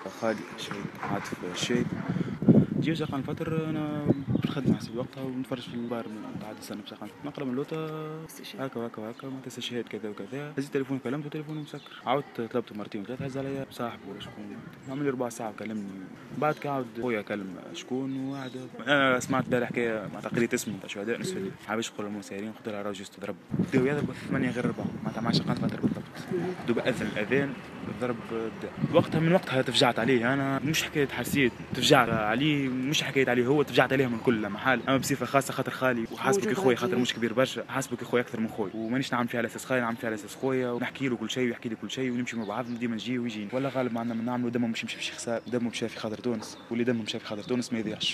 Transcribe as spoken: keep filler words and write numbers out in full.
خالي شهيد، عاطف شهيد. جي وجا قبل فترة أنا في الخدمة حسب وقتها ونتفرج في البار من بعد السنة بصراحة نقرا من لوطا هكا وهكا وهكا ما تستشهد كذا وكذا. هز التليفون كلمته تليفونه مسكر، عاودت طلبته مرتين وثلاثة هز عليا صاحبي ولا شكون، عمل لي ربع ساعة كلمني. بعد كعاود خويا كلم شكون وواحد أنا سمعت دار حكاية مع تقريت اسمه تاع شهداء نصف الليل حابش يقول المسيرين قلت له راجل تضرب بداو يضرب ثمانية غير ربع معناتها مع شقات فترة بالضبط. دوب أذن الأذان ضرب وقتها من وقتها تفجعت عليه انا مش حكايه حسيت تفجعت عليه مش حكايه عليه هو تفجعت عليه من كل محل اما بصفه خاصه خاطر خالي وحاسبك اخويا خاطر مش كبير برشا حاسبك اخويا اكثر من خويا ومانيش نعمل فيه على اساس خالي نعمل فيه على اساس خويا ونحكي له كل شيء ويحكي لي كل شيء ونمشي مع بعض ديما نجي ويجي ولا غالب ما عندنا نعملوا دمه مش يمشي في خسار دمه مشى في خاطر تونس واللي دمه مشى في خاطر تونس ما يضيعش.